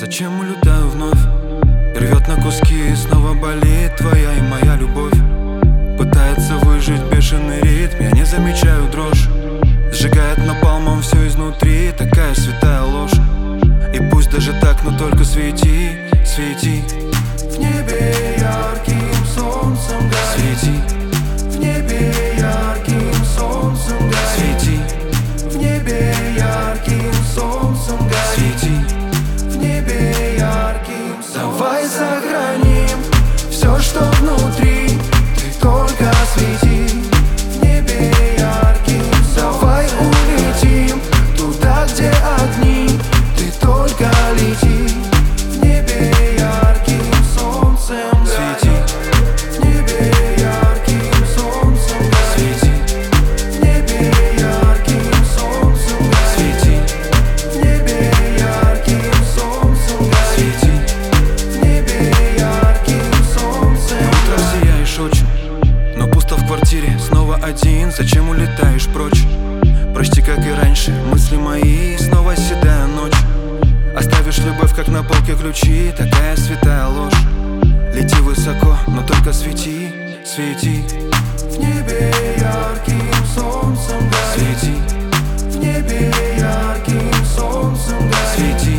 Зачем улетаю вновь? И рвет на куски, и снова болит твоя и моя любовь. Пытается выжить бешеный ритм, я не замечаю дрожь. Сжигает напалмом все изнутри, такая святая ложь. И пусть даже так, но только свети, свети. В небе ярким солнцем горит. Свети, В небе ярким солнцем горит. свети, В небе ярким солнцем горит. свети. В небе ярким солнцем. Давай сохраним все, что внутри. Ты только свети. В небе ярким солнцем. Давай улетим туда, где огни. Ты только лети. В небе ярким солнцем Свети, горит. В небе ярким солнцем горит. свети, В небе ярким солнцем горит. свети, В небе ярким солнцем горит. свети. В небе ярким солнцем На утро сияешь очень, но пусто в квартире. Снова один, зачем улетаешь прочь? Прости, как и раньше, мысли мои, снова седая ночь. Оставишь любовь, как на полке ключи, такая святая ложь. Лети высоко, но только свети, свети, В небе ярким солнцем горит. свети, В небе ярким солнцем горит. свети.